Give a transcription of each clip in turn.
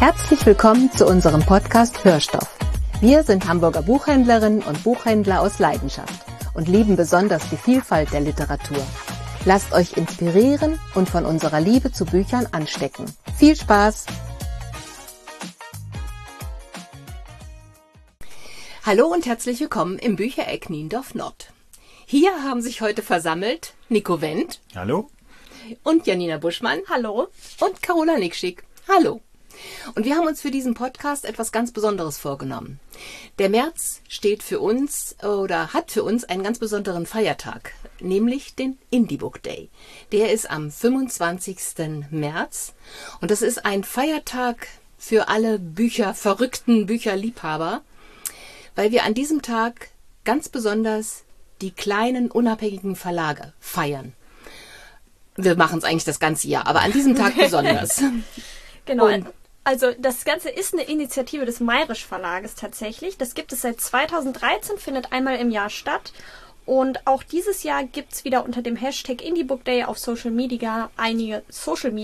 Herzlich willkommen zu unserem Podcast Hörstoff. Wir sind Hamburger Buchhändlerinnen und Buchhändler aus Leidenschaft und lieben besonders die Vielfalt der Literatur. Lasst euch inspirieren und von unserer Liebe zu Büchern anstecken. Viel Spaß! Hallo und herzlich willkommen im Büchereck Niendorf Nord. Hier haben sich heute versammelt Nico Wendt. Hallo. Und Janina Buschmann. Hallo. Und Carola Nikschik. Hallo. Und wir haben uns für diesen Podcast etwas ganz Besonderes vorgenommen. Der März steht für uns oder hat für uns einen ganz besonderen Feiertag, nämlich den Indie Book Day. Der ist am 25. März und das ist ein Feiertag für alle verrückten Bücherliebhaber, weil wir an diesem Tag ganz besonders die kleinen unabhängigen Verlage feiern. Wir machen es eigentlich das ganze Jahr, aber an diesem Tag besonders. Genau. Also das Ganze ist eine Initiative des Mayrisch Verlages tatsächlich. Das gibt es seit 2013, findet einmal im Jahr statt. Und auch dieses Jahr gibt es wieder unter dem Hashtag Indie Book Day auf Social Media einiges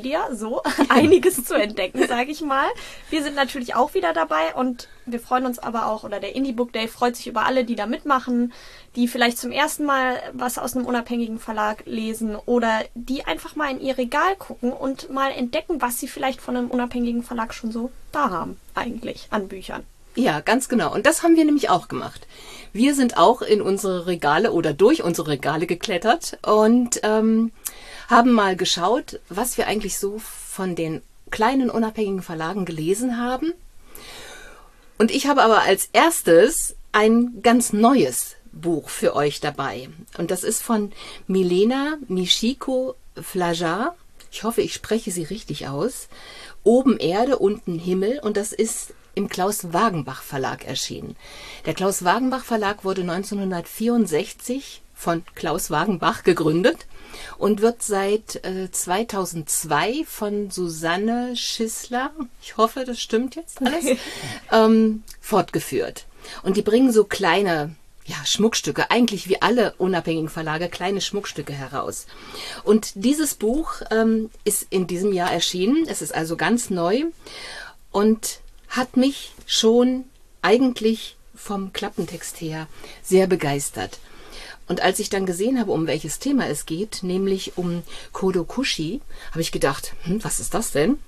zu entdecken, sage ich mal. Wir sind natürlich auch wieder dabei und wir freuen uns aber auch, oder der Indie Book Day freut sich über alle, die da mitmachen, die vielleicht zum ersten Mal was aus einem unabhängigen Verlag lesen oder die einfach mal in ihr Regal gucken und mal entdecken, was sie vielleicht von einem unabhängigen Verlag schon so da haben eigentlich an Büchern. Ja, ganz genau. Und das haben wir nämlich auch gemacht. Wir sind auch in unsere Regale oder durch unsere Regale geklettert und haben mal geschaut, was wir eigentlich so von den kleinen unabhängigen Verlagen gelesen haben. Und ich habe aber als erstes ein ganz neues Buch für euch dabei. Und das ist von Milena Michiko-Flajar. Ich hoffe, ich spreche sie richtig aus. Oben Erde, unten Himmel. Und das ist im Klaus Wagenbach Verlag erschienen. Der Klaus Wagenbach Verlag wurde 1964 von Klaus Wagenbach gegründet und wird seit 2002 von Susanne Schissler, ich hoffe, das stimmt jetzt alles, fortgeführt. Und die bringen so kleine Schmuckstücke, eigentlich wie alle unabhängigen Verlage, kleine Schmuckstücke heraus. Und dieses Buch ist in diesem Jahr erschienen. Es ist also ganz neu und hat mich schon eigentlich vom Klappentext her sehr begeistert. Und als ich dann gesehen habe, um welches Thema es geht, nämlich um Kodokushi, habe ich gedacht, was ist das denn?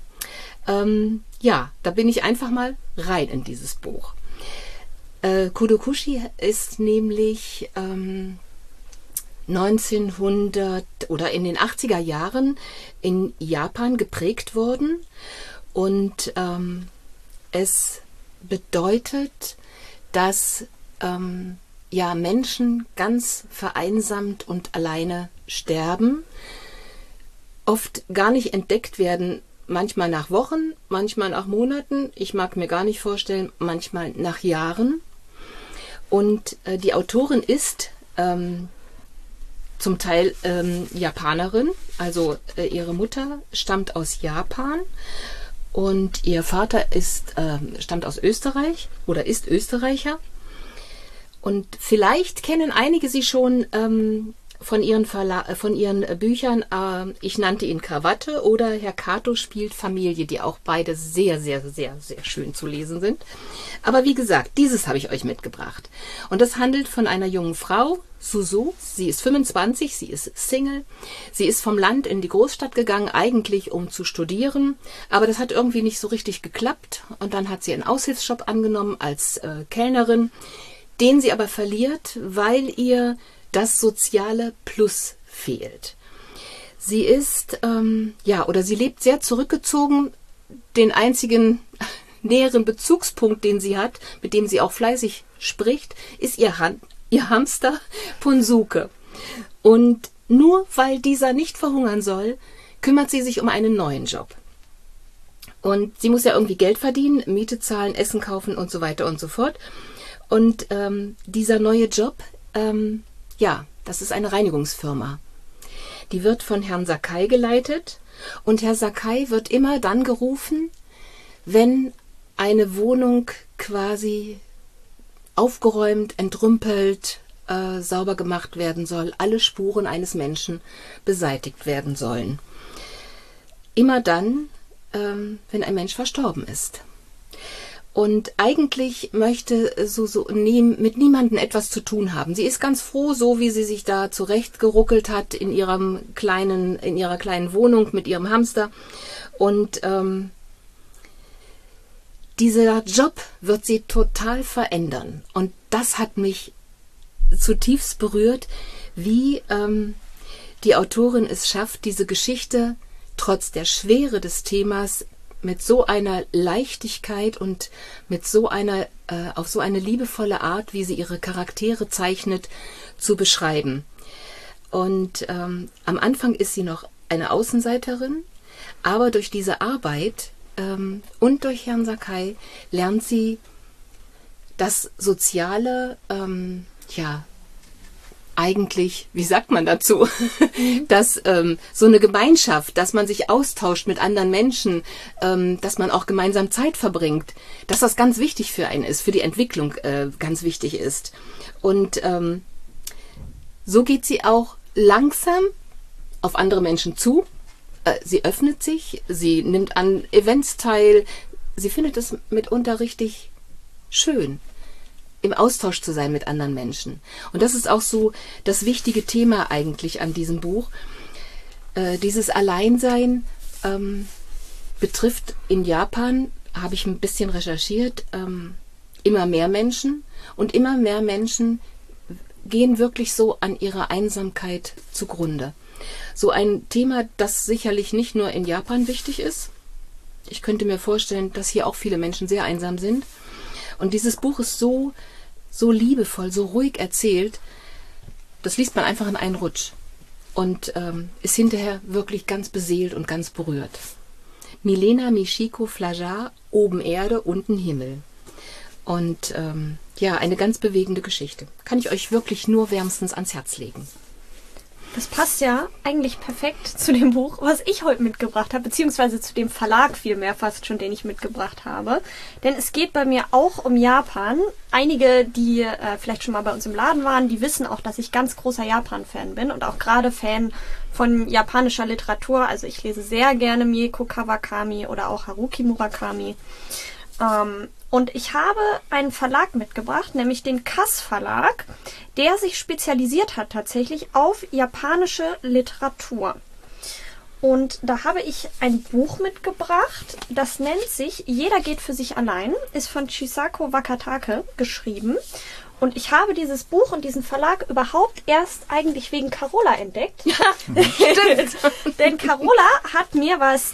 Da bin ich einfach mal rein in dieses Buch. Kodokushi ist nämlich 1900 oder in den 80er Jahren in Japan geprägt worden und es bedeutet, dass Menschen ganz vereinsamt und alleine sterben, oft gar nicht entdeckt werden, manchmal nach Wochen, manchmal nach Monaten, ich mag mir gar nicht vorstellen, manchmal nach Jahren. Und die Autorin ist zum Teil Japanerin, also ihre Mutter stammt aus Japan. Und ihr Vater stammt aus Österreich oder ist Österreicher. Und vielleicht kennen einige sie schon von ihren Büchern. Ich nannte ihn Krawatte oder Herr Kato spielt Familie, die auch beide sehr, sehr, sehr, sehr schön zu lesen sind. Aber wie gesagt, dieses habe ich euch mitgebracht. Und das handelt von einer jungen Frau, Suzu. Sie ist 25, sie ist Single. Sie ist vom Land in die Großstadt gegangen, eigentlich um zu studieren. Aber das hat irgendwie nicht so richtig geklappt. Und dann hat sie einen Aushilfsjob angenommen als Kellnerin, den sie aber verliert, weil ihr das soziale Plus fehlt. Sie ist, sie lebt sehr zurückgezogen. Den einzigen näheren Bezugspunkt, den sie hat, mit dem sie auch fleißig spricht, ist ihr Hamster Punsuke. Und nur weil dieser nicht verhungern soll, kümmert sie sich um einen neuen Job. Und sie muss ja irgendwie Geld verdienen, Miete zahlen, Essen kaufen und so weiter und so fort. Und dieser neue Job, das ist eine Reinigungsfirma. Die wird von Herrn Sakai geleitet und Herr Sakai wird immer dann gerufen, wenn eine Wohnung quasi aufgeräumt, entrümpelt, sauber gemacht werden soll, alle Spuren eines Menschen beseitigt werden sollen. Immer dann, wenn ein Mensch verstorben ist. Und eigentlich möchte mit niemandem etwas zu tun haben. Sie ist ganz froh, so wie sie sich da zurechtgeruckelt hat in ihrer kleinen Wohnung mit ihrem Hamster. Und dieser Job wird sie total verändern. Und das hat mich zutiefst berührt, wie die Autorin es schafft, diese Geschichte trotz der Schwere des Themas mit so einer Leichtigkeit und mit auf so eine liebevolle Art, wie sie ihre Charaktere zeichnet, zu beschreiben. Und am Anfang ist sie noch eine Außenseiterin, aber durch diese Arbeit und durch Herrn Sakai lernt sie das Soziale, eigentlich, wie sagt man dazu, dass so eine Gemeinschaft, dass man sich austauscht mit anderen Menschen, dass man auch gemeinsam Zeit verbringt, dass das ganz wichtig für einen ist, für die Entwicklung ganz wichtig ist. Und so geht sie auch langsam auf andere Menschen zu. Sie öffnet sich, sie nimmt an Events teil, sie findet es mitunter richtig schön, im Austausch zu sein mit anderen Menschen. Und das ist auch so das wichtige Thema eigentlich an diesem Buch. Dieses Alleinsein betrifft in Japan, habe ich ein bisschen recherchiert, immer mehr Menschen. Und immer mehr Menschen gehen wirklich so an ihrer Einsamkeit zugrunde. So ein Thema, das sicherlich nicht nur in Japan wichtig ist. Ich könnte mir vorstellen, dass hier auch viele Menschen sehr einsam sind. Und dieses Buch ist so liebevoll, so ruhig erzählt, das liest man einfach in einen Rutsch und ist hinterher wirklich ganz beseelt und ganz berührt. Milena Michiko Flajar, Oben Erde, unten Himmel. Und eine ganz bewegende Geschichte. Kann ich euch wirklich nur wärmstens ans Herz legen. Das passt ja eigentlich perfekt zu dem Buch, was ich heute mitgebracht habe, beziehungsweise zu dem Verlag vielmehr fast schon, den ich mitgebracht habe. Denn es geht bei mir auch um Japan. Einige, die vielleicht schon mal bei uns im Laden waren, die wissen auch, dass ich ganz großer Japan-Fan bin und auch gerade Fan von japanischer Literatur. Also ich lese sehr gerne Mieko Kawakami oder auch Haruki Murakami. Und ich habe einen Verlag mitgebracht, nämlich den Kass Verlag, der sich spezialisiert hat tatsächlich auf japanische Literatur. Und da habe ich ein Buch mitgebracht, das nennt sich Jeder geht für sich allein, ist von Chisako Wakatake geschrieben. Und ich habe dieses Buch und diesen Verlag überhaupt erst eigentlich wegen Carola entdeckt. Stimmt. Denn Carola hat mir,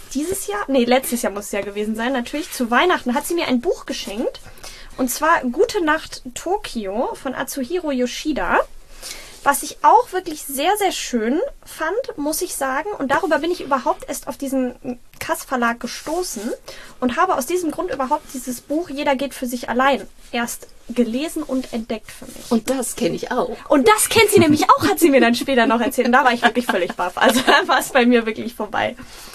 letztes Jahr muss es ja gewesen sein, natürlich zu Weihnachten, hat sie mir ein Buch geschenkt. Und zwar Gute Nacht Tokio von Atsuhiro Yoshida. Was ich auch wirklich sehr, sehr schön fand, muss ich sagen. Und darüber bin ich überhaupt erst auf diesen Kass Verlag gestoßen und habe aus diesem Grund überhaupt dieses Buch Jeder geht für sich allein erst gelesen und entdeckt für mich. Und das kenne ich auch. Und das kennt sie nämlich auch, hat sie mir dann später noch erzählt. Und da war ich wirklich völlig baff. Also da war es bei mir wirklich vorbei.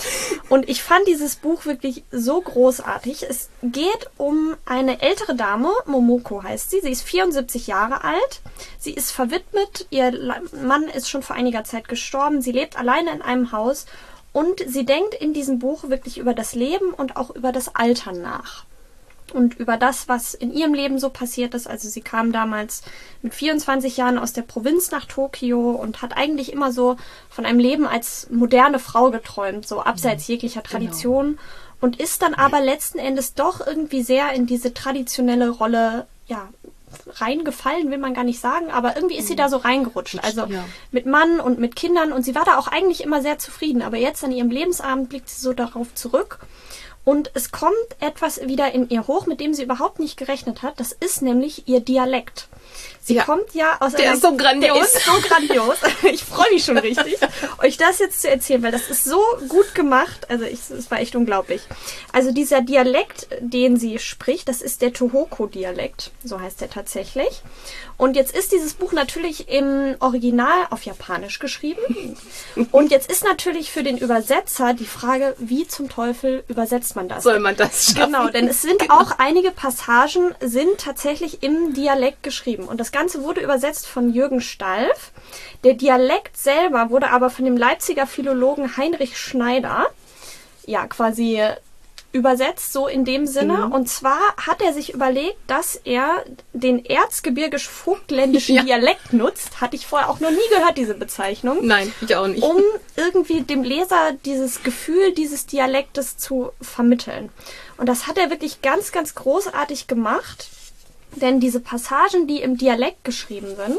Und ich fand dieses Buch wirklich so großartig. Es geht um eine ältere Dame, Momoko heißt sie. Sie ist 74 Jahre alt. Sie ist verwitwet. Ihr Mann ist schon vor einiger Zeit gestorben. Sie lebt alleine in einem Haus. Und sie denkt in diesem Buch wirklich über das Leben und auch über das Altern nach. Und über das, was in ihrem Leben so passiert ist. Also sie kam damals mit 24 Jahren aus der Provinz nach Tokio und hat eigentlich immer so von einem Leben als moderne Frau geträumt, so abseits jeglicher Tradition. Genau. Und ist dann aber letzten Endes doch irgendwie sehr in diese traditionelle Rolle, reingefallen, will man gar nicht sagen, aber irgendwie ist sie da so reingerutscht. Also mit Mann und mit Kindern. Und sie war da auch eigentlich immer sehr zufrieden. Aber jetzt an ihrem Lebensabend blickt sie so darauf zurück. Und es kommt etwas wieder in ihr hoch, mit dem sie überhaupt nicht gerechnet hat. Das ist nämlich ihr Dialekt. Sie kommt ja aus Der ist so grandios. Der ist so grandios. Ich freue mich schon richtig, euch das jetzt zu erzählen, weil das ist so gut gemacht. Also es war echt unglaublich. Also dieser Dialekt, den sie spricht, das ist der Tohoku-Dialekt. So heißt er tatsächlich. Und jetzt ist dieses Buch natürlich im Original auf Japanisch geschrieben. Und jetzt ist natürlich für den Übersetzer die Frage, wie zum Teufel übersetzt man das? Soll man das schaffen? Genau, denn es sind auch einige Passagen sind tatsächlich im Dialekt geschrieben. Und das Ganze wurde übersetzt von Jürgen Stalf. Der Dialekt selber wurde aber von dem Leipziger Philologen Heinrich Schneider quasi übersetzt, so in dem Sinne. Und zwar hat er sich überlegt, dass er den erzgebirgisch-vogtländischen Dialekt nutzt. Hatte ich vorher auch noch nie gehört, diese Bezeichnung. Nein, ich auch nicht. Um irgendwie dem Leser dieses Gefühl dieses Dialektes zu vermitteln. Und das hat er wirklich ganz, ganz großartig gemacht. Denn diese Passagen, die im Dialekt geschrieben sind,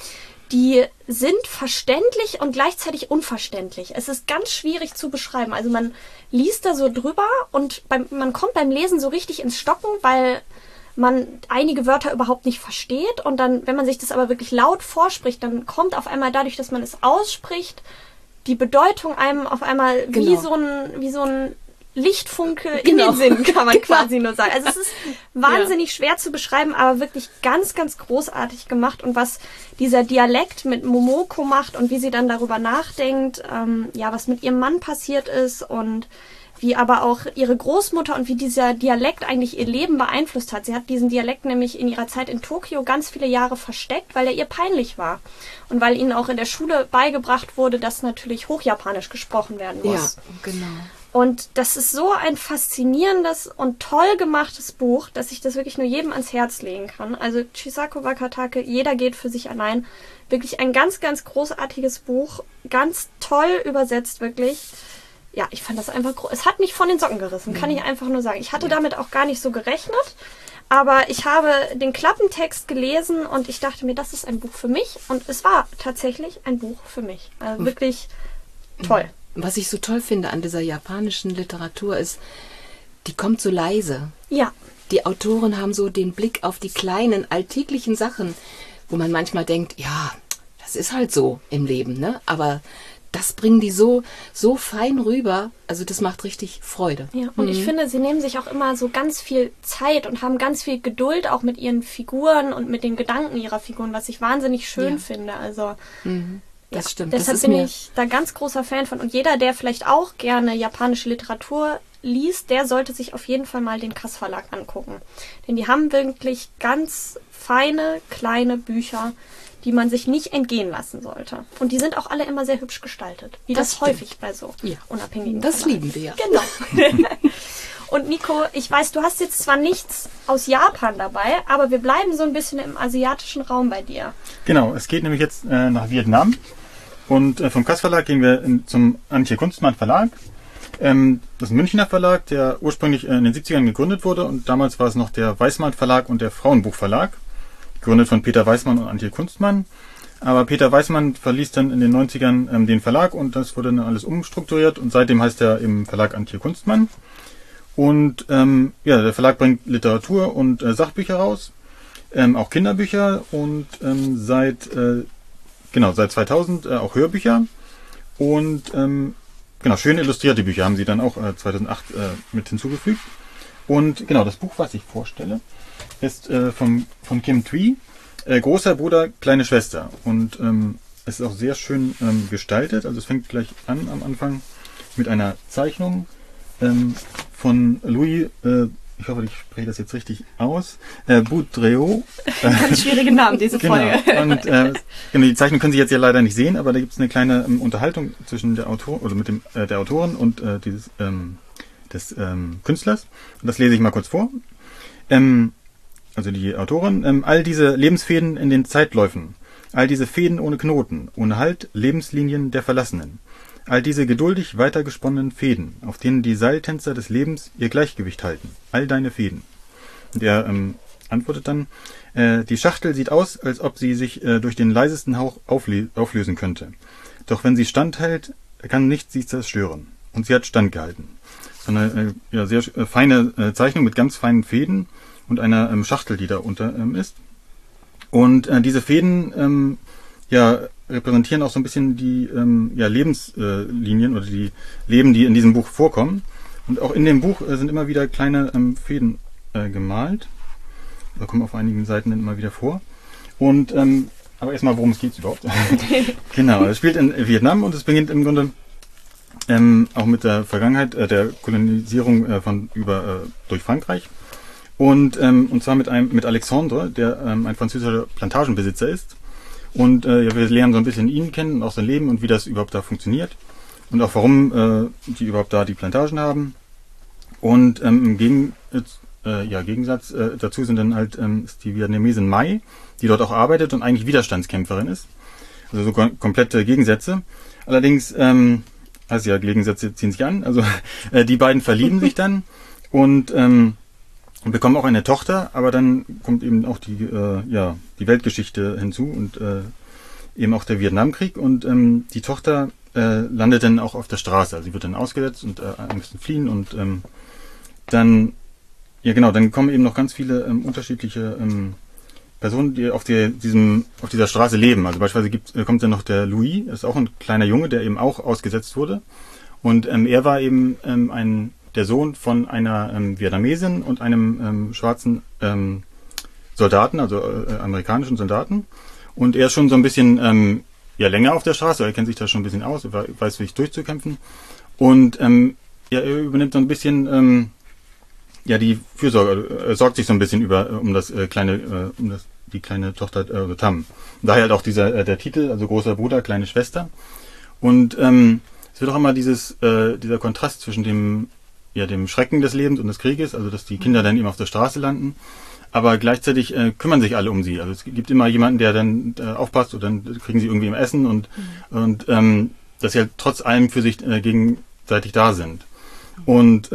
die sind verständlich und gleichzeitig unverständlich. Es ist ganz schwierig zu beschreiben. Also man liest da so drüber und man kommt beim Lesen so richtig ins Stocken, weil man einige Wörter überhaupt nicht versteht. Und dann, wenn man sich das aber wirklich laut vorspricht, dann kommt auf einmal dadurch, dass man es ausspricht, die Bedeutung einem auf einmal wie so ein Lichtfunke in den Sinn, kann man quasi nur sagen. Also es ist wahnsinnig schwer zu beschreiben, aber wirklich ganz, ganz großartig gemacht. Und was dieser Dialekt mit Momoko macht und wie sie dann darüber nachdenkt, was mit ihrem Mann passiert ist und wie aber auch ihre Großmutter und wie dieser Dialekt eigentlich ihr Leben beeinflusst hat. Sie hat diesen Dialekt nämlich in ihrer Zeit in Tokio ganz viele Jahre versteckt, weil er ihr peinlich war. Und weil ihnen auch in der Schule beigebracht wurde, dass natürlich Hochjapanisch gesprochen werden muss. Ja, genau. Und das ist so ein faszinierendes und toll gemachtes Buch, dass ich das wirklich nur jedem ans Herz legen kann. Also Chisako Wakatake, Jeder geht für sich allein. Wirklich ein ganz, ganz großartiges Buch. Ganz toll übersetzt, wirklich. Ja, ich fand das einfach es hat mich von den Socken gerissen, kann ich einfach nur sagen. Ich hatte damit auch gar nicht so gerechnet. Aber ich habe den Klappentext gelesen und ich dachte mir, das ist ein Buch für mich. Und es war tatsächlich ein Buch für mich. Also wirklich toll. Was ich so toll finde an dieser japanischen Literatur ist, die kommt so leise. Ja. Die Autoren haben so den Blick auf die kleinen, alltäglichen Sachen, wo man manchmal denkt, ja, das ist halt so im Leben, ne? Aber das bringen die so fein rüber, also das macht richtig Freude. Ja, und ich finde, sie nehmen sich auch immer so ganz viel Zeit und haben ganz viel Geduld auch mit ihren Figuren und mit den Gedanken ihrer Figuren, was ich wahnsinnig schön finde. Also das stimmt. Deshalb bin ich da ganz großer Fan von. Und jeder, der vielleicht auch gerne japanische Literatur liest, der sollte sich auf jeden Fall mal den Kass Verlag angucken. Denn die haben wirklich ganz feine, kleine Bücher, die man sich nicht entgehen lassen sollte. Und die sind auch alle immer sehr hübsch gestaltet. Wie das häufig bei so unabhängigen Das Verlagen. lieben wir ja. Genau. Und Nico, ich weiß, du hast jetzt zwar nichts aus Japan dabei, aber wir bleiben so ein bisschen im asiatischen Raum bei dir. Genau, es geht nämlich jetzt nach Vietnam. Und vom Kass Verlag gehen wir zum Antje Kunstmann Verlag. Das ist ein Münchner Verlag, der ursprünglich in den 70ern gegründet wurde. Und damals war es noch der Weismann Verlag und der Frauenbuch Verlag. Gegründet von Peter Weismann und Antje Kunstmann. Aber Peter Weismann verließ dann in den 90ern den Verlag und das wurde dann alles umstrukturiert. Und seitdem heißt er im Verlag Antje Kunstmann. Und der Verlag bringt Literatur und Sachbücher raus. Auch Kinderbücher und seit 2000 auch Hörbücher und schön illustrierte Bücher haben sie dann auch 2008 mit hinzugefügt. Und genau, das Buch, was ich vorstelle, ist von Kim Thuy, Großer Bruder, kleine Schwester. Und es ist auch sehr schön gestaltet. Also es fängt gleich an am Anfang mit einer Zeichnung von Louis, ich hoffe, ich spreche das jetzt richtig aus, Boudreau. Ganz schwierige Namen, diese Folge. Und die Zeichnung können Sie jetzt ja leider nicht sehen, aber da gibt es eine kleine Unterhaltung zwischen der Autor oder mit der Autorin und des Künstlers. Und das lese ich mal kurz vor. Also die Autorin. All diese Lebensfäden in den Zeitläufen, all diese Fäden ohne Knoten, ohne Halt, Lebenslinien der Verlassenen. All diese geduldig weitergesponnenen Fäden, auf denen die Seiltänzer des Lebens ihr Gleichgewicht halten. All deine Fäden. Und er antwortet dann, die Schachtel sieht aus, als ob sie sich durch den leisesten Hauch auflösen könnte. Doch wenn sie standhält, kann nichts sie zerstören. Und sie hat standgehalten. So eine sehr feine Zeichnung mit ganz feinen Fäden und einer Schachtel, die da unter ist. Und diese Fäden repräsentieren auch so ein bisschen die Lebenslinien oder die Leben, die in diesem Buch vorkommen. Und auch in dem Buch sind immer wieder kleine Fäden gemalt. Da kommen auf einigen Seiten dann immer wieder vor. Und aber erstmal, worum es geht überhaupt. Genau, es spielt in Vietnam und es beginnt im Grunde auch mit der Vergangenheit der Kolonisierung durch Frankreich. Und zwar mit Alexandre, der ein französischer Plantagenbesitzer ist. Und wir lernen so ein bisschen ihn kennen und auch sein Leben und wie das überhaupt da funktioniert. Und auch warum die überhaupt da die Plantagen haben. Und im Gegensatz dazu sind dann halt ist die Vietnamesin Mai, die dort auch arbeitet und eigentlich Widerstandskämpferin ist. Also so komplette Gegensätze. Allerdings, also ja, Gegensätze ziehen sich an. Also die beiden verlieben sich dann und bekommen auch eine Tochter, aber dann kommt eben auch die Weltgeschichte hinzu und eben auch der Vietnamkrieg und die Tochter landet dann auch auf der Straße. Also sie wird dann ausgesetzt und müssen fliehen und dann kommen eben noch ganz viele unterschiedliche Personen, die auf dieser Straße leben. Also beispielsweise kommt dann noch der Louis, das ist auch ein kleiner Junge, der eben auch ausgesetzt wurde. Und er war eben der Sohn von einer Vietnamesin und einem schwarzen Soldaten, also amerikanischen Soldaten. Und er ist schon so ein bisschen länger auf der Straße, er kennt sich da schon ein bisschen aus, er weiß, sich durchzukämpfen. Und er übernimmt so ein bisschen die Fürsorge, er sorgt sich so ein bisschen um die kleine Tochter Tam. Daher halt auch der Titel, also großer Bruder, kleine Schwester. Und es wird auch immer dieser Kontrast zwischen dem Schrecken des Lebens und des Krieges, also dass die Kinder dann eben auf der Straße landen, aber gleichzeitig kümmern sich alle um sie. Also es gibt immer jemanden, der dann aufpasst und dann kriegen sie irgendwie im Essen und dass sie halt trotz allem für sich gegenseitig da sind. Und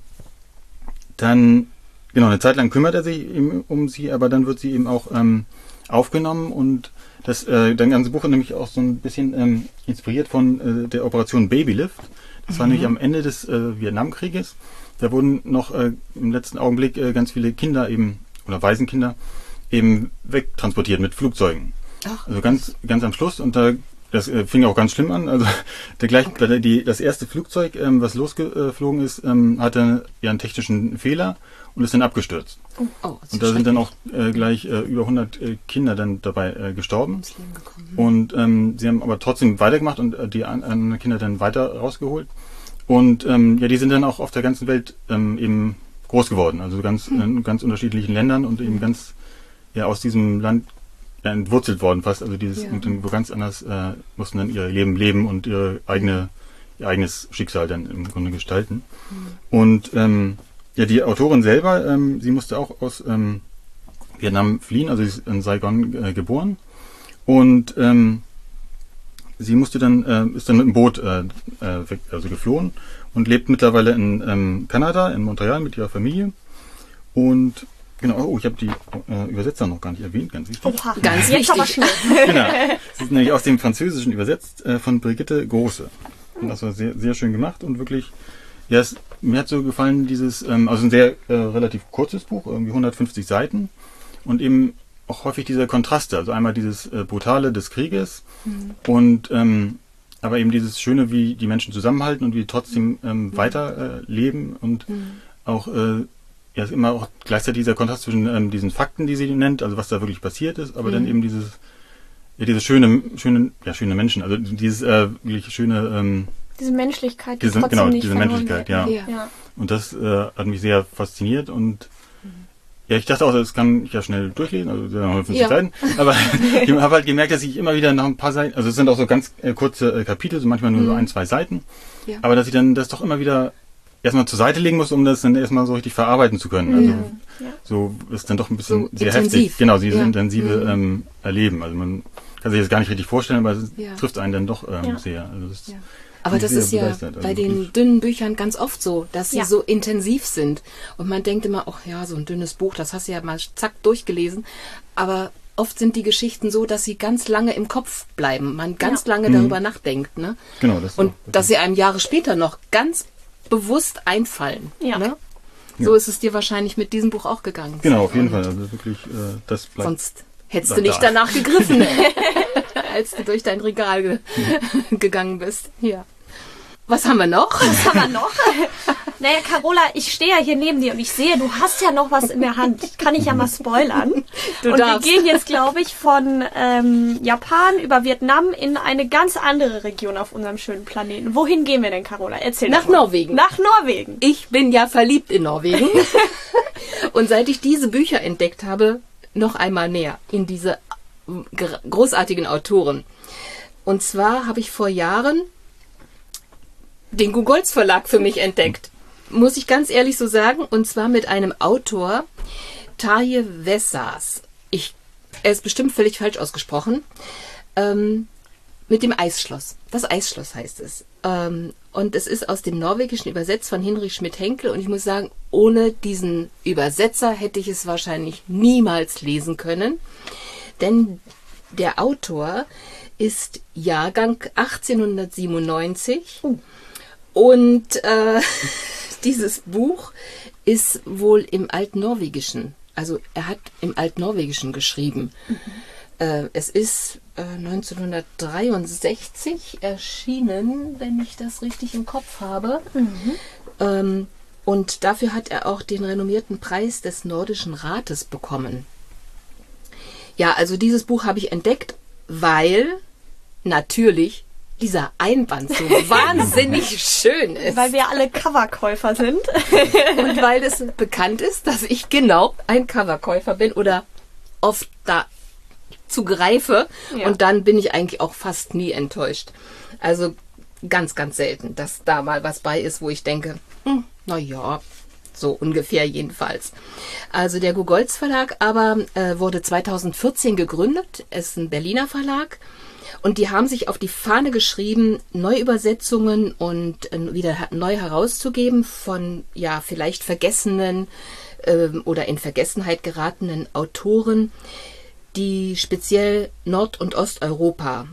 dann, eine Zeit lang kümmert er sich eben um sie, aber dann wird sie eben auch aufgenommen und das ganze Buch ist nämlich auch so ein bisschen inspiriert von der Operation Babylift. Das war nämlich am Ende des Vietnamkrieges. Da wurden noch im letzten Augenblick ganz viele Kinder eben, oder Waisenkinder, eben wegtransportiert mit Flugzeugen. Ach. Also ganz am Schluss und das fing auch ganz schlimm an. Also das erste Flugzeug, was losgeflogen ist, hatte einen technischen Fehler und ist dann abgestürzt. Und da sind dann auch gleich über 100 Kinder dann dabei gestorben. Und sie haben aber trotzdem weitergemacht und die anderen Kinder dann weiter rausgeholt. Und die sind dann auch auf der ganzen Welt eben groß geworden. Also in ganz unterschiedlichen Ländern und eben ganz aus diesem Land entwurzelt worden fast, also und dann wo ganz anders mussten dann ihr Leben leben und ihr eigenes Schicksal dann im Grunde gestalten. Und die Autorin selber, sie musste auch aus Vietnam fliehen, also sie ist in Saigon geboren und sie musste ist dann mit dem Boot geflohen und lebt mittlerweile in Kanada, in Montreal mit ihrer Familie und genau, ich habe die Übersetzer noch gar nicht erwähnt, ganz wichtig. Oha, ganz wichtig. Aber schnell. Genau. Sie ist nämlich aus dem Französischen übersetzt von Brigitte Große. Und das war sehr, sehr schön gemacht und wirklich, mir hat so gefallen also ein sehr relativ kurzes Buch, irgendwie 150 Seiten und eben auch häufig diese Kontraste, also einmal dieses Brutale des Krieges und aber eben dieses Schöne, wie die Menschen zusammenhalten und wie trotzdem weiter leben und auch ist immer auch gleichzeitig dieser Kontrast zwischen diesen Fakten, die sie nennt, also was da wirklich passiert ist, aber dann eben diese schöne Menschen, also dieses wirklich schöne diese Menschlichkeit, die trotzdem nicht diese Menschlichkeit, ja. Und das hat mich sehr fasziniert und ich dachte auch, das kann ich ja schnell durchlesen, also 150 Seiten, aber ich habe halt gemerkt, dass ich immer wieder nach ein paar Seiten, also es sind auch so ganz kurze Kapitel, so manchmal nur so 1-2 Seiten, aber dass ich dann das doch immer wieder erstmal zur Seite legen muss, um das dann erstmal so richtig verarbeiten zu können. Also so ist dann doch ein bisschen so sehr intensiv. Heftig. Genau, dieses intensive Erleben. Also man kann sich das gar nicht richtig vorstellen, aber es trifft einen dann doch sehr. Also aber das ist ja bei den dünnen Büchern ganz oft so, dass sie so intensiv sind. Und man denkt immer, so ein dünnes Buch, das hast du ja mal zack durchgelesen. Aber oft sind die Geschichten so, dass sie ganz lange im Kopf bleiben. Man ganz lange darüber nachdenkt. Ne? Genau. Dass sie einem Jahre später noch ganz bewusst einfallen. Ja. Ne? So ist es dir wahrscheinlich mit diesem Buch auch gegangen. Genau, auf jeden Fall. Also wirklich, das bleibt. Sonst hättest du nicht danach gegriffen, als du durch dein Regal gegangen bist. Ja. Was haben wir noch? Naja, Carola, ich stehe ja hier neben dir und ich sehe, du hast ja noch was in der Hand. Kann ich ja mal spoilern. Wir gehen jetzt, glaube ich, von Japan über Vietnam in eine ganz andere Region auf unserem schönen Planeten. Wohin gehen wir denn, Carola? Erzähl Nach Norwegen. Nach Norwegen. Ich bin ja verliebt in Norwegen. Und seit ich diese Bücher entdeckt habe, noch einmal näher in diese großartigen Autoren. Und zwar habe ich vor Jahren den Gugolz Verlag für mich entdeckt. muss ich ganz ehrlich so sagen, und zwar mit einem Autor, Tarje Vessas. Er ist bestimmt völlig falsch ausgesprochen. Mit dem Eisschloss. Das Eisschloss heißt es. Und es ist aus dem Norwegischen übersetzt von Hinrich Schmidt-Henkel. Und ich muss sagen, ohne diesen Übersetzer hätte ich es wahrscheinlich niemals lesen können. Denn der Autor ist Jahrgang 1897. Und dieses Buch ist wohl im Altnorwegischen. Also er hat im Altnorwegischen geschrieben. Es ist 1963 erschienen, wenn ich das richtig im Kopf habe. Und dafür hat er auch den renommierten Preis des Nordischen Rates bekommen. Ja, also dieses Buch habe ich entdeckt, weil natürlich dieser Einband so wahnsinnig schön ist. Weil wir alle Coverkäufer sind. Und weil es bekannt ist, dass ich genau ein Coverkäufer bin oder oft da zugreife. Ja. Und dann bin ich eigentlich auch fast nie enttäuscht. Also ganz, ganz selten, dass da mal was bei ist, wo ich denke, naja, so ungefähr jedenfalls. Also der Gogolz Verlag aber wurde 2014 gegründet. Es ist ein Berliner Verlag. Und die haben sich auf die Fahne geschrieben, Neuübersetzungen und wieder neu herauszugeben von ja vielleicht vergessenen oder in Vergessenheit geratenen Autoren, die speziell aus Nord- und Osteuropa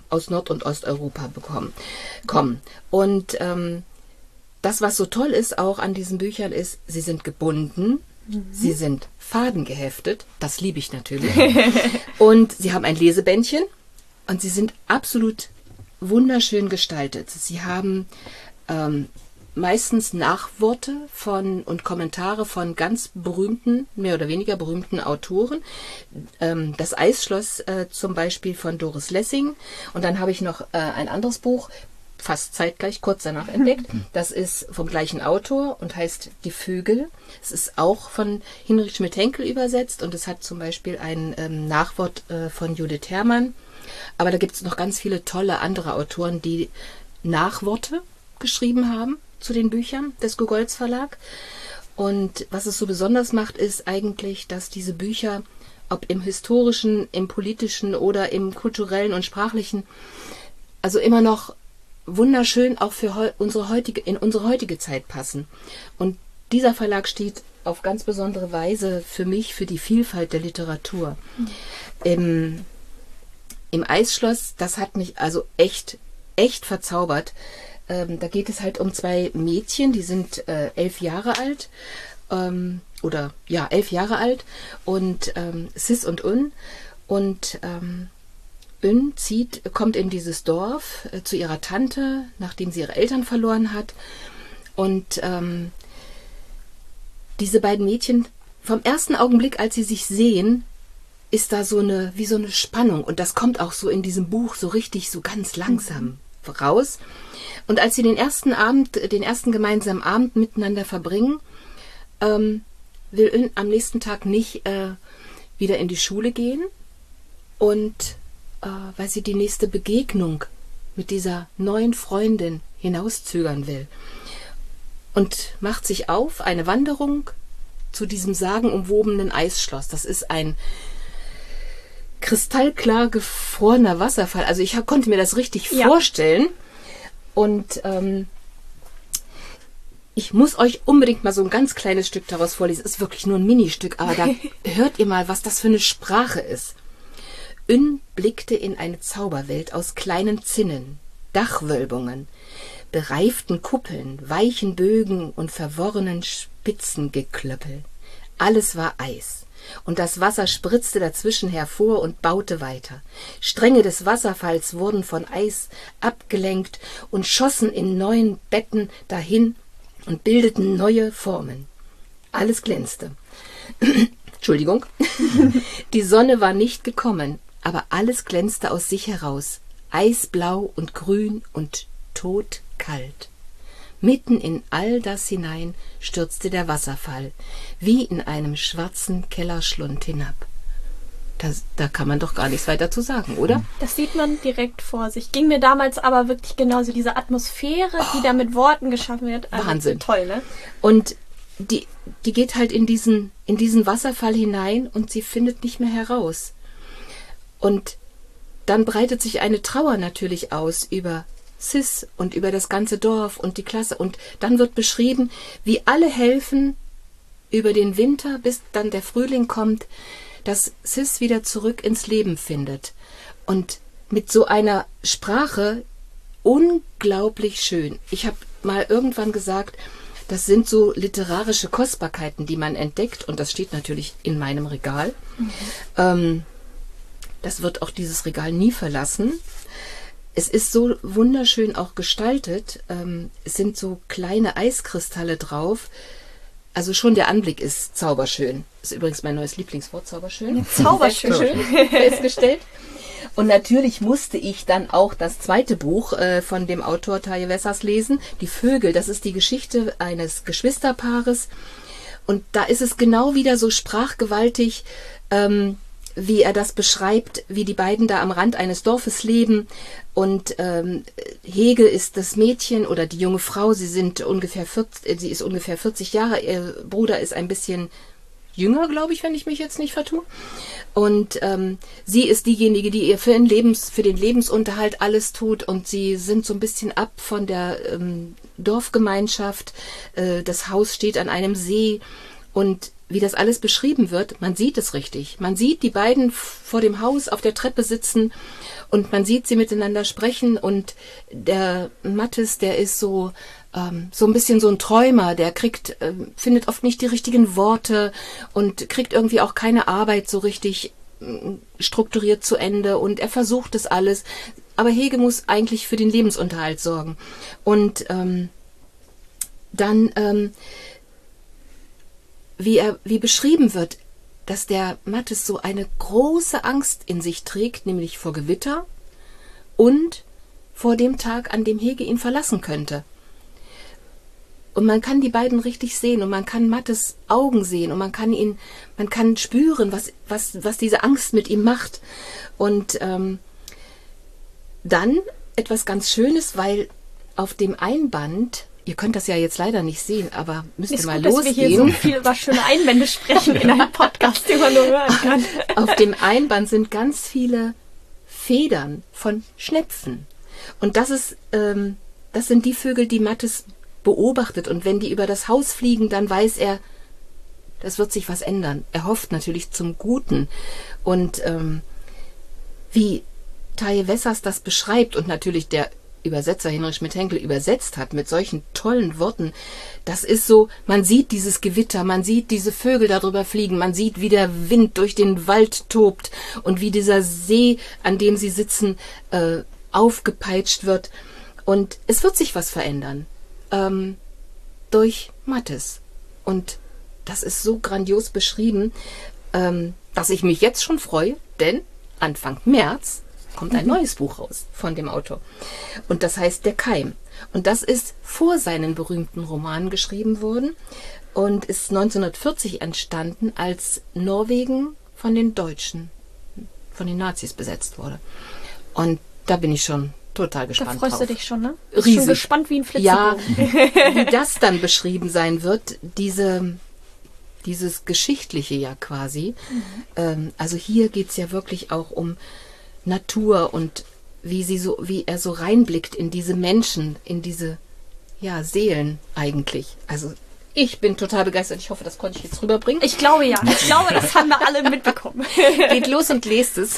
kommen. Und das, was so toll ist auch an diesen Büchern, ist, sie sind gebunden, sie sind fadengeheftet, das liebe ich natürlich, und sie haben ein Lesebändchen. Und sie sind absolut wunderschön gestaltet. Sie haben meistens Nachworte und Kommentare von ganz berühmten, mehr oder weniger berühmten Autoren. Das Eisschloss zum Beispiel von Doris Lessing. Und dann habe ich noch ein anderes Buch, fast zeitgleich, kurz danach entdeckt. Das ist vom gleichen Autor und heißt Die Vögel. Es ist auch von Hinrich Schmidt-Henkel übersetzt und es hat zum Beispiel ein Nachwort von Judith Herrmann. Aber da gibt es noch ganz viele tolle andere Autoren, die Nachworte geschrieben haben zu den Büchern des Gogolz Verlag. Und was es so besonders macht, ist eigentlich, dass diese Bücher, ob im historischen, im politischen oder im kulturellen und sprachlichen, also immer noch wunderschön auch für unsere heutige Zeit passen. Und dieser Verlag steht auf ganz besondere Weise für mich für die Vielfalt der Literatur. Im Eisschloss, das hat mich also echt verzaubert. Da geht es halt um zwei Mädchen, die sind 11 Jahre alt. 11 Jahre alt. Und Sis und Un. Und Un kommt in dieses Dorf zu ihrer Tante, nachdem sie ihre Eltern verloren hat. Und diese beiden Mädchen, vom ersten Augenblick, als sie sich sehen, ist da so eine Spannung. Und das kommt auch so in diesem Buch so richtig, so ganz langsam raus. Und als sie den ersten gemeinsamen Abend miteinander verbringen, will Un am nächsten Tag nicht wieder in die Schule gehen. Und weil sie die nächste Begegnung mit dieser neuen Freundin hinauszögern will. Und macht sich auf, eine Wanderung zu diesem sagenumwobenen Eisschloss. Das ist ein kristallklar gefrorener Wasserfall. Also ich konnte mir das richtig vorstellen. Und ich muss euch unbedingt mal so ein ganz kleines Stück daraus vorlesen. Es ist wirklich nur ein Ministück, aber da hört ihr mal, was das für eine Sprache ist. Un blickte in eine Zauberwelt aus kleinen Zinnen, Dachwölbungen, bereiften Kuppeln, weichen Bögen und verworrenen Spitzengeklöppel. Alles war Eis. Und das Wasser spritzte dazwischen hervor und baute weiter. Stränge des Wasserfalls wurden von Eis abgelenkt und schossen in neuen Betten dahin und bildeten neue Formen. Alles glänzte. Entschuldigung. Die Sonne war nicht gekommen, aber alles glänzte aus sich heraus, eisblau und grün und todkalt. Mitten in all das hinein stürzte der Wasserfall, wie in einem schwarzen Kellerschlund hinab. Da kann man doch gar nichts weiter zu sagen, oder? Das sieht man direkt vor sich. Ging mir damals aber wirklich genauso, diese Atmosphäre, die da mit Worten geschaffen wird. Also Wahnsinn. Toll, ne? Und die geht halt in diesen Wasserfall hinein und sie findet nicht mehr heraus. Und dann breitet sich eine Trauer natürlich aus über Sis und über das ganze Dorf und die Klasse. Und dann wird beschrieben, wie alle helfen über den Winter, bis dann der Frühling kommt, dass Sis wieder zurück ins Leben findet. Und mit so einer Sprache unglaublich schön. Ich habe mal irgendwann gesagt, das sind so literarische Kostbarkeiten, die man entdeckt. Und das steht natürlich in meinem Regal. Das wird auch dieses Regal nie verlassen. Es ist so wunderschön auch gestaltet. Es sind so kleine Eiskristalle drauf. Also schon der Anblick ist zauberschön. Das ist übrigens mein neues Lieblingswort, zauberschön. Zauberschön. Festgestellt. Und natürlich musste ich dann auch das zweite Buch von dem Autor Taje Wessers lesen. Die Vögel, das ist die Geschichte eines Geschwisterpaares. Und da ist es genau wieder so sprachgewaltig, wie er das beschreibt, wie die beiden da am Rand eines Dorfes leben. Und Hege ist das Mädchen oder die junge Frau, sie ist ungefähr 40 Jahre, ihr Bruder ist ein bisschen jünger, glaube ich, wenn ich mich jetzt nicht vertue. Und sie ist diejenige, die ihr für den Lebensunterhalt alles tut, und sie sind so ein bisschen ab von der Dorfgemeinschaft. Das Haus steht an einem See, und wie das alles beschrieben wird, man sieht es richtig. Man sieht die beiden vor dem Haus auf der Treppe sitzen und man sieht sie miteinander sprechen, und der Mathis, der ist so ein bisschen so ein Träumer, der findet oft nicht die richtigen Worte und kriegt irgendwie auch keine Arbeit so richtig strukturiert zu Ende, und er versucht es alles. Aber Hege muss eigentlich für den Lebensunterhalt sorgen. Und dann wie beschrieben wird, dass der Mathis so eine große Angst in sich trägt, nämlich vor Gewitter und vor dem Tag, an dem Hege ihn verlassen könnte. Und man kann die beiden richtig sehen, und man kann Mathis Augen sehen, und man kann spüren, was diese Angst mit ihm macht. Und dann etwas ganz Schönes, weil auf dem Einband, ihr könnt das ja jetzt leider nicht sehen, aber müsst ihr mal losgehen. Dass wir hier so viel über schöne Einbände sprechen in einem Podcast, den man nur hören kann. Auf dem Einband sind ganz viele Federn von Schnepfen. Und das sind die Vögel, die Mathis beobachtet. Und wenn die über das Haus fliegen, dann weiß er, das wird sich was ändern. Er hofft natürlich zum Guten. Und wie Taje Wessers das beschreibt, und natürlich der Übersetzer Hinrich Schmidt-Henkel übersetzt hat mit solchen tollen Worten, das ist so, man sieht dieses Gewitter, man sieht diese Vögel darüber fliegen, man sieht, wie der Wind durch den Wald tobt und wie dieser See, an dem sie sitzen, aufgepeitscht wird. Und es wird sich was verändern. Durch Mathis. Und das ist so grandios beschrieben, dass ich mich jetzt schon freue, denn Anfang März kommt ein neues Buch raus von dem Autor. Und das heißt Der Keim. Und das ist vor seinen berühmten Romanen geschrieben worden und ist 1940 entstanden, als Norwegen von den Deutschen, von den Nazis besetzt wurde. Und da bin ich schon total gespannt drauf. Da freust du dich schon, ne? Riesig. Schon gespannt wie ein Flitzebogen. Ja, wie das dann beschrieben sein wird, dieses Geschichtliche ja quasi. Also hier geht es ja wirklich auch um Natur und wie er so reinblickt in diese Menschen, in diese Seelen eigentlich. Also ich bin total begeistert. Ich hoffe, das konnte ich jetzt rüberbringen. Ich glaube ja. Ich glaube, das haben wir alle mitbekommen. Geht los und lest es.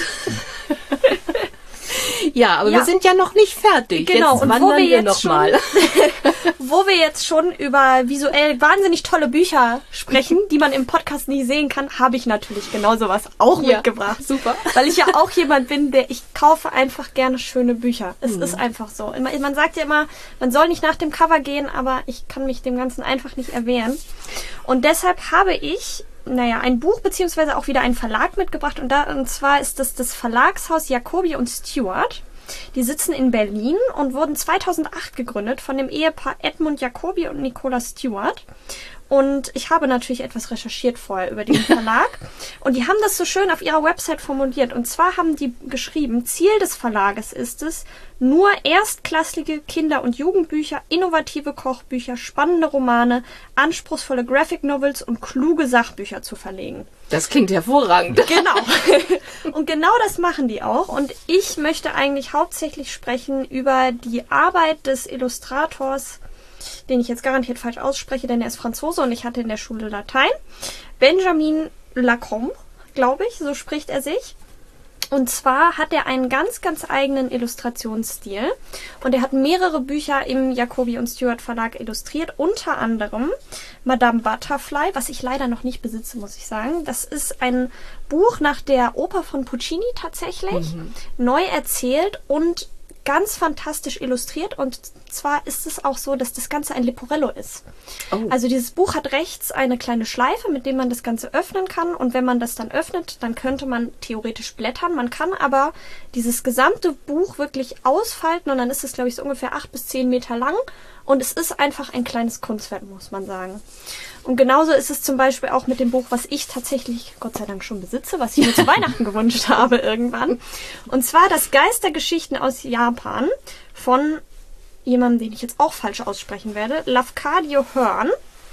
Ja, aber wir sind ja noch nicht fertig. Genau, jetzt und wandern wir noch mal. Wo wir jetzt schon über visuell wahnsinnig tolle Bücher sprechen, die man im Podcast nie sehen kann, habe ich natürlich genau sowas auch mitgebracht. Super. Weil ich ja auch jemand bin, ich kaufe einfach gerne schöne Bücher. Es ist einfach so. Man sagt ja immer, man soll nicht nach dem Cover gehen, aber ich kann mich dem Ganzen einfach nicht erwehren. Und deshalb habe ich ein Buch beziehungsweise auch wieder einen Verlag mitgebracht, und zwar ist das Verlagshaus Jacobi und Stewart. Die sitzen in Berlin und wurden 2008 gegründet von dem Ehepaar Edmund Jacobi und Nicola Stewart. Und ich habe natürlich etwas recherchiert vorher über den Verlag. Und die haben das so schön auf ihrer Website formuliert. Und zwar haben die geschrieben, Ziel des Verlages ist es, nur erstklassige Kinder- und Jugendbücher, innovative Kochbücher, spannende Romane, anspruchsvolle Graphic Novels und kluge Sachbücher zu verlegen. Das klingt hervorragend. Genau. Und genau das machen die auch. Und ich möchte eigentlich hauptsächlich sprechen über die Arbeit des Illustrators, den ich jetzt garantiert falsch ausspreche, denn er ist Franzose und ich hatte in der Schule Latein. Benjamin Lacombe, glaube ich, so spricht er sich. Und zwar hat er einen ganz, ganz eigenen Illustrationsstil. Und er hat mehrere Bücher im Jacobi und Stewart Verlag illustriert, unter anderem Madame Butterfly, was ich leider noch nicht besitze, muss ich sagen. Das ist ein Buch nach der Oper von Puccini tatsächlich, neu erzählt und ganz fantastisch illustriert. Und zwar ist es auch so, dass das Ganze ein Leporello ist. Oh. Also dieses Buch hat rechts eine kleine Schleife, mit dem man das Ganze öffnen kann. Und wenn man das dann öffnet, dann könnte man theoretisch blättern. Man kann aber dieses gesamte Buch wirklich ausfalten und dann ist es, glaube ich, so ungefähr 8 bis 10 Meter lang. Und es ist einfach ein kleines Kunstwerk, muss man sagen. Und genauso ist es zum Beispiel auch mit dem Buch, was ich tatsächlich, Gott sei Dank, schon besitze, was ich mir zu Weihnachten gewünscht habe irgendwann. Und zwar das Geistergeschichten aus Japan von jemandem, den ich jetzt auch falsch aussprechen werde, Lafcadio Hearn.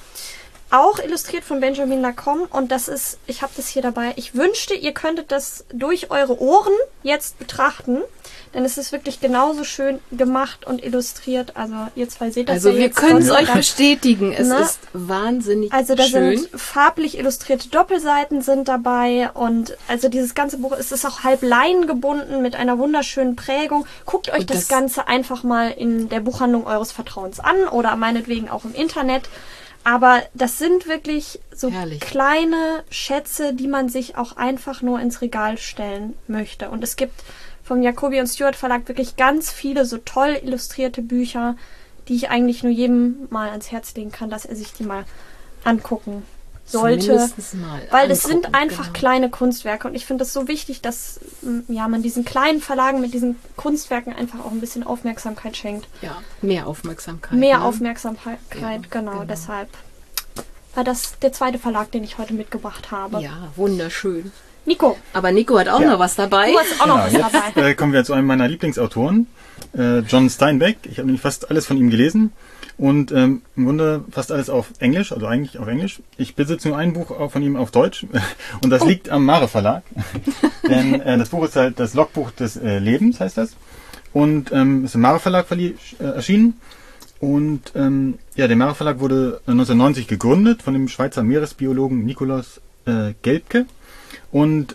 Auch illustriert von Benjamin Lacombe. Und das ist, ich habe das hier dabei, ich wünschte, ihr könntet das durch eure Ohren jetzt betrachten. Denn es ist wirklich genauso schön gemacht und illustriert. Also ihr zwei seht das also ja wir jetzt. Also wir können es euch bestätigen. Es ist wahnsinnig schön. Also da sind farblich illustrierte Doppelseiten sind dabei. Und also dieses ganze Buch, es ist auch halb leinengebunden mit einer wunderschönen Prägung. Guckt euch das Ganze einfach mal in der Buchhandlung eures Vertrauens an oder meinetwegen auch im Internet. Aber das sind wirklich so kleine Schätze, die man sich auch einfach nur ins Regal stellen möchte. Und es gibt vom Jacobi und Stewart Verlag wirklich ganz viele so toll illustrierte Bücher, die ich eigentlich nur jedem mal ans Herz legen kann, dass er sich die mal angucken sollte. Weil es sind einfach kleine Kunstwerke und ich finde es so wichtig, dass man diesen kleinen Verlagen mit diesen Kunstwerken einfach auch ein bisschen Aufmerksamkeit schenkt. Ja, mehr Aufmerksamkeit. Mehr Aufmerksamkeit, genau. Deshalb war das der zweite Verlag, den ich heute mitgebracht habe. Ja, wunderschön. Nico. Aber Nico hat auch noch was dabei. Du hast auch noch was dabei. Kommen wir zu einem meiner Lieblingsautoren, John Steinbeck. Ich habe nämlich fast alles von ihm gelesen und im Grunde fast alles auf Englisch, also eigentlich auf Englisch. Ich besitze nur ein Buch auch von ihm auf Deutsch und das liegt am Mare Verlag. Denn das Buch ist halt das Logbuch des Lebens, heißt das. Und ist im Mare Verlag erschienen. Und der Mare Verlag wurde 1990 gegründet von dem Schweizer Meeresbiologen Nikolaus Gelbke. Und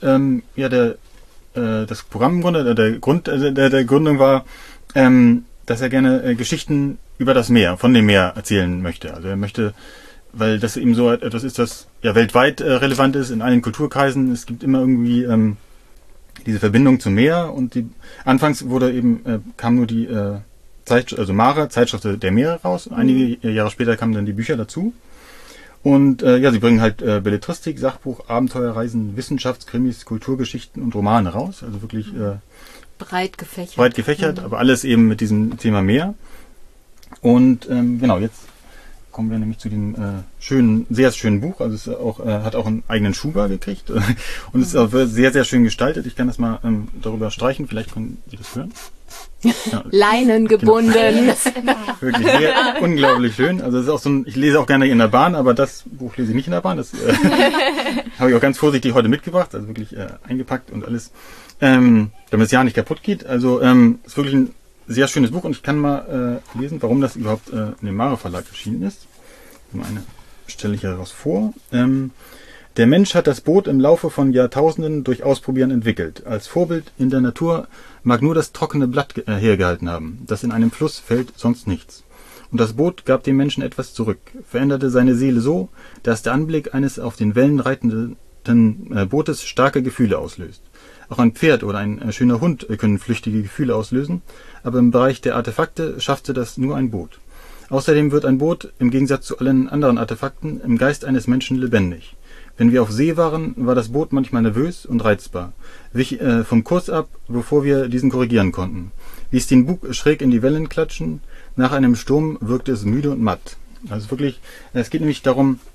das Programm im Grunde, der Grund der Gründung war, dass er gerne Geschichten über das Meer, von dem Meer erzählen möchte. Also er möchte, weil das eben so etwas ist, das ja weltweit relevant ist, in allen Kulturkreisen. Es gibt immer irgendwie diese Verbindung zum Meer und anfangs kam nur die Mare, Zeitschrift der Meere raus. Einige Jahre später kamen dann die Bücher dazu. Und sie bringen halt Belletristik, Sachbuch, Abenteuerreisen, Wissenschaftskrimis, Kulturgeschichten und Romane raus. Also wirklich breit gefächert. Breit gefächert, aber alles eben mit diesem Thema Meer. Und jetzt kommen wir nämlich zu dem sehr schönen Buch. Also es ist hat auch einen eigenen Schuber gekriegt und es ist auch sehr, sehr schön gestaltet. Ich kann das mal darüber streichen, vielleicht können Sie das hören. Ja. Leinen gebunden. Genau. Wirklich sehr unglaublich schön. Also es ist auch ich lese auch gerne in der Bahn, aber das Buch lese ich nicht in der Bahn. Das habe ich auch ganz vorsichtig heute mitgebracht, also wirklich eingepackt und alles, damit es ja nicht kaputt geht. Also es ist wirklich ein sehr schönes Buch und ich kann mal lesen, warum das überhaupt in dem Mare Verlag erschienen ist. Eine stelle ich heraus vor. Der Mensch hat das Boot im Laufe von Jahrtausenden durch Ausprobieren entwickelt. Als Vorbild in der Natur mag nur das trockene Blatt hergehalten haben, das in einem Fluss fällt, sonst nichts. Und das Boot gab dem Menschen etwas zurück, veränderte seine Seele so, dass der Anblick eines auf den Wellen reitenden Bootes starke Gefühle auslöst. Auch ein Pferd oder ein schöner Hund können flüchtige Gefühle auslösen, aber im Bereich der Artefakte schaffte das nur ein Boot. Außerdem wird ein Boot, im Gegensatz zu allen anderen Artefakten, im Geist eines Menschen lebendig. Wenn wir auf See waren, war das Boot manchmal nervös und reizbar, wich vom Kurs ab, bevor wir diesen korrigieren konnten, ließ den Bug schräg in die Wellen klatschen, nach einem Sturm wirkte es müde und matt. Also wirklich, es geht nämlich darum,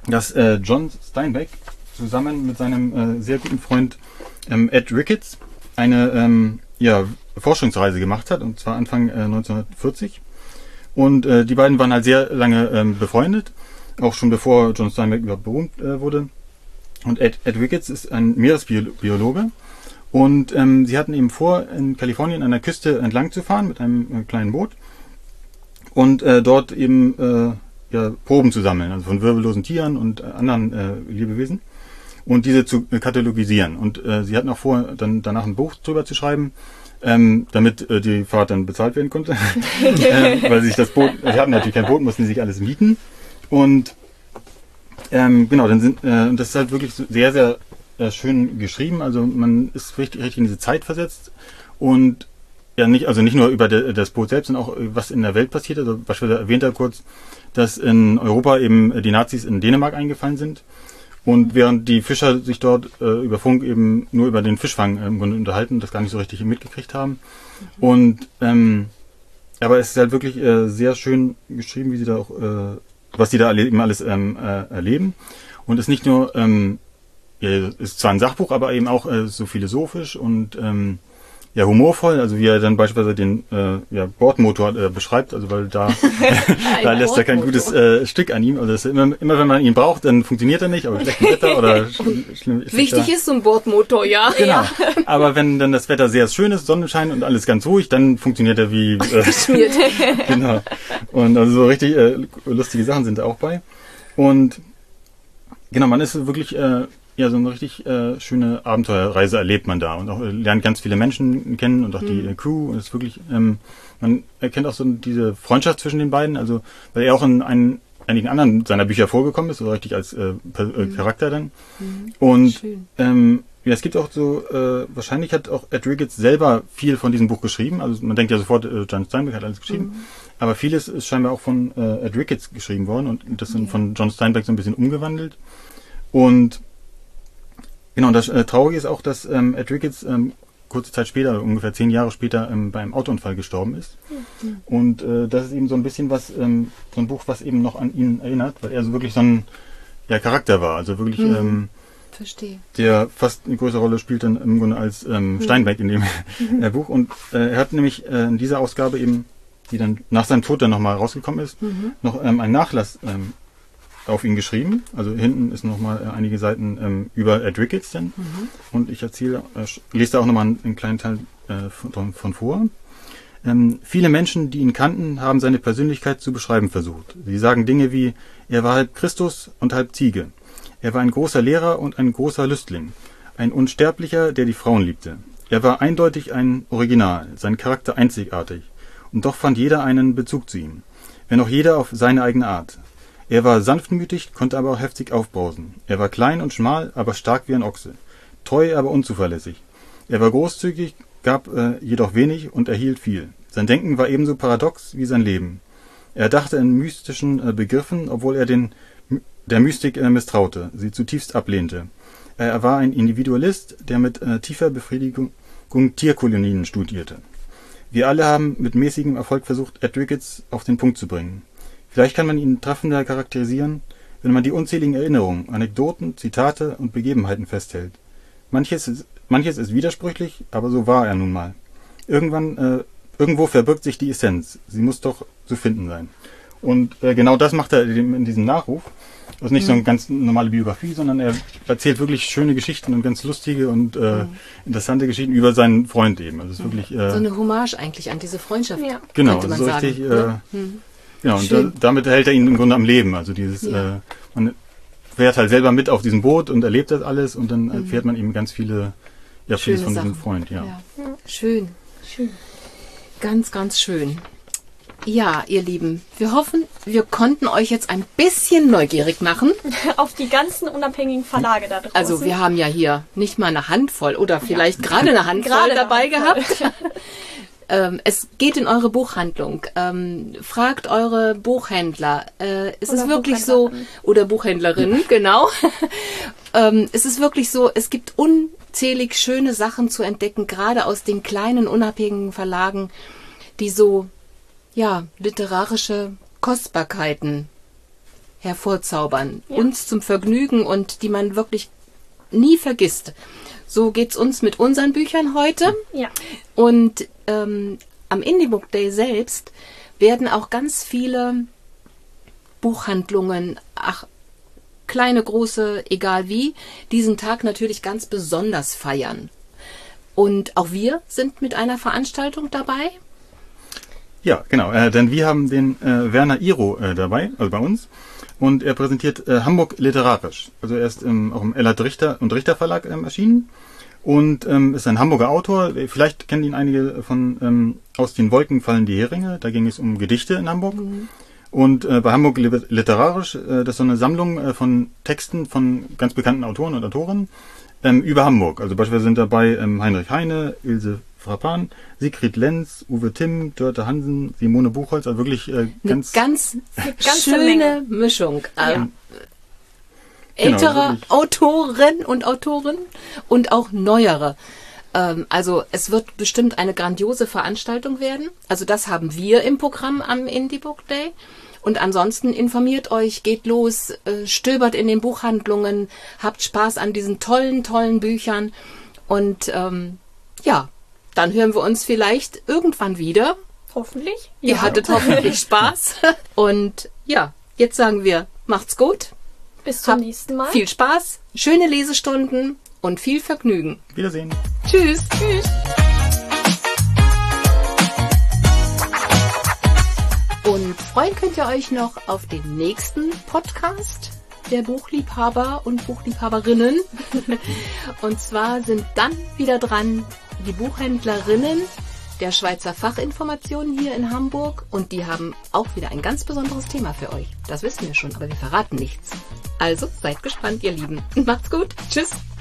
dass John Steinbeck zusammen mit seinem sehr guten Freund Ed Ricketts eine Forschungsreise gemacht hat, und zwar Anfang 1940. Und die beiden waren halt sehr lange befreundet, auch schon bevor John Steinbeck überhaupt berühmt wurde. Und Ed Ricketts ist ein Meeresbiologe. Und sie hatten eben vor, in Kalifornien an der Küste entlang zu fahren mit einem kleinen Boot und dort eben Proben zu sammeln, also von wirbellosen Tieren und anderen Lebewesen, und diese zu katalogisieren. Und sie hatten auch vor, dann danach ein Buch drüber zu schreiben, damit die Fahrt dann bezahlt werden konnte. Weil sich das Boot, sie hatten natürlich kein Boot, mussten sich alles mieten. Und genau, dann das ist halt wirklich sehr, sehr schön geschrieben. Also man ist richtig in diese Zeit versetzt, und ja, nicht nur über das Boot selbst, sondern auch was in der Welt passiert. Also beispielsweise erwähnt er kurz, dass in Europa eben die Nazis in Dänemark eingefallen sind, und während die Fischer sich dort über Funk eben nur über den Fischfang im Grunde unterhalten, das gar nicht so richtig mitgekriegt haben. Und aber es ist halt wirklich sehr schön geschrieben, wie sie da auch was die da eben alles erleben, und es ist nicht nur ist zwar ein Sachbuch, aber eben auch so philosophisch und humorvoll, also wie er dann beispielsweise den Bordmotor beschreibt, also weil da lässt er kein gutes Stück an ihm. Also das ist immer wenn man ihn braucht, dann funktioniert er nicht, aber schlechtes Wetter oder schlimm. Wichtig ist so ein Bordmotor, ja. Genau. Ja. Aber wenn dann das Wetter sehr schön ist, Sonnenschein und alles ganz ruhig, dann funktioniert er wie geschmiert. Genau. Und also so richtig lustige Sachen sind da auch bei. Und genau, man ist wirklich so eine richtig schöne Abenteuerreise erlebt man da, und auch lernt ganz viele Menschen kennen und auch die Crew, und es ist wirklich, man erkennt auch so diese Freundschaft zwischen den beiden, also weil er auch in einigen anderen seiner Bücher vorgekommen ist, so richtig als Charakter dann. Und es gibt auch so, wahrscheinlich hat auch Ed Ricketts selber viel von diesem Buch geschrieben, also man denkt ja sofort, John Steinbeck hat alles geschrieben, aber vieles ist scheinbar auch von Ed Ricketts geschrieben worden, und das sind von John Steinbeck so ein bisschen umgewandelt. Und genau, und das Traurige ist auch, dass Ed Ricketts kurze Zeit später, ungefähr 10 Jahre später, beim Autounfall gestorben ist. Und das ist eben so ein bisschen was, so ein Buch, was eben noch an ihn erinnert, weil er so wirklich so ein Charakter war. Also wirklich, Verstehe. Der fast eine größere Rolle spielt dann im Grunde als Steinbeck in dem Buch. Und er hat nämlich in dieser Ausgabe eben, die dann nach seinem Tod dann nochmal rausgekommen ist, noch einen Nachlass auf ihn geschrieben. Also hinten ist nochmal einige Seiten über Ed Ricketts dann. Und ich lese da auch nochmal einen kleinen Teil von vor. Viele Menschen, die ihn kannten, haben seine Persönlichkeit zu beschreiben versucht. Sie sagen Dinge wie, er war halb Christus und halb Ziege. Er war ein großer Lehrer und ein großer Lüstling. Ein Unsterblicher, der die Frauen liebte. Er war eindeutig ein Original, sein Charakter einzigartig. Und doch fand jeder einen Bezug zu ihm. Wenn auch jeder auf seine eigene Art. Er war sanftmütig, konnte aber auch heftig aufbrausen. Er war klein und schmal, aber stark wie ein Ochse. Treu, aber unzuverlässig. Er war großzügig, gab jedoch wenig und erhielt viel. Sein Denken war ebenso paradox wie sein Leben. Er dachte in mystischen Begriffen, obwohl er der Mystik misstraute, sie zutiefst ablehnte. Er war ein Individualist, der mit tiefer Befriedigung Tierkolonien studierte. Wir alle haben mit mäßigem Erfolg versucht, Ed Ricketts auf den Punkt zu bringen. Vielleicht kann man ihn treffender charakterisieren, wenn man die unzähligen Erinnerungen, Anekdoten, Zitate und Begebenheiten festhält. Manches ist widersprüchlich, aber so war er nun mal. Irgendwo verbirgt sich die Essenz. Sie muss doch zu finden sein. Und genau das macht er in diesem Nachruf. Das ist nicht so eine ganz normale Biografie, sondern er erzählt wirklich schöne Geschichten und ganz lustige und interessante Geschichten über seinen Freund eben. Also es ist wirklich, so eine Hommage eigentlich an diese Freundschaft. Ja. Genau, man so sagen. Richtig. Genau, und damit hält er ihn im Grunde am Leben. Also man fährt halt selber mit auf diesem Boot und erlebt das alles, und dann erfährt man eben ganz vieles von diesem Freund. Ja. Schön. Ganz, ganz schön. Ja, ihr Lieben, wir hoffen, wir konnten euch jetzt ein bisschen neugierig machen. Auf die ganzen unabhängigen Verlage da draußen. Also wir haben ja hier nicht mal eine Handvoll oder vielleicht gerade eine Handvoll dabei gehabt. Es geht in eure Buchhandlung. Fragt eure Buchhändler. Ist es wirklich so, oder Buchhändlerinnen, genau. Es ist wirklich so, es gibt unzählig schöne Sachen zu entdecken, gerade aus den kleinen, unabhängigen Verlagen, die so, literarische Kostbarkeiten hervorzaubern, uns zum Vergnügen und die man wirklich nie vergisst. So geht's uns mit unseren Büchern heute. Ja. Und am Indie Book Day selbst werden auch ganz viele Buchhandlungen, kleine, große, egal wie, diesen Tag natürlich ganz besonders feiern. Und auch wir sind mit einer Veranstaltung dabei. Ja, genau, denn wir haben den Werner Iro dabei, also bei uns. Und er präsentiert Hamburg literarisch. Also er ist auch im Ellert Richter und Richter Verlag erschienen. Und ist ein Hamburger Autor. Vielleicht kennen ihn einige von Aus den Wolken fallen die Heringe. Da ging es um Gedichte in Hamburg. Mhm. Und bei Hamburg literarisch, das ist so eine Sammlung von Texten von ganz bekannten Autoren und Autorinnen über Hamburg. Also beispielsweise sind dabei Heinrich Heine, Ilse Frappan, Sigrid Lenz, Uwe Timm, Dörte Hansen, Simone Buchholz. Also wirklich ganz schöne Mischung. Ältere Autoren und Autoren und auch neuere. Also es wird bestimmt eine grandiose Veranstaltung werden. Also das haben wir im Programm am Indie Book Day. Und ansonsten informiert euch, geht los, stöbert in den Buchhandlungen, habt Spaß an diesen tollen, tollen Büchern. Und dann hören wir uns vielleicht irgendwann wieder. Hoffentlich. Ihr hattet hoffentlich Spaß. Und ja, jetzt sagen wir, macht's gut. Bis zum nächsten Mal. Viel Spaß, schöne Lesestunden und viel Vergnügen. Wiedersehen. Tschüss. Tschüss. Und freuen könnt ihr euch noch auf den nächsten Podcast der Buchliebhaber und Buchliebhaberinnen. Und zwar sind dann wieder dran die Buchhändlerinnen der Schweizer Fachinformationen hier in Hamburg. Und die haben auch wieder ein ganz besonderes Thema für euch. Das wissen wir schon, aber wir verraten nichts. Also seid gespannt, ihr Lieben. Macht's gut. Tschüss.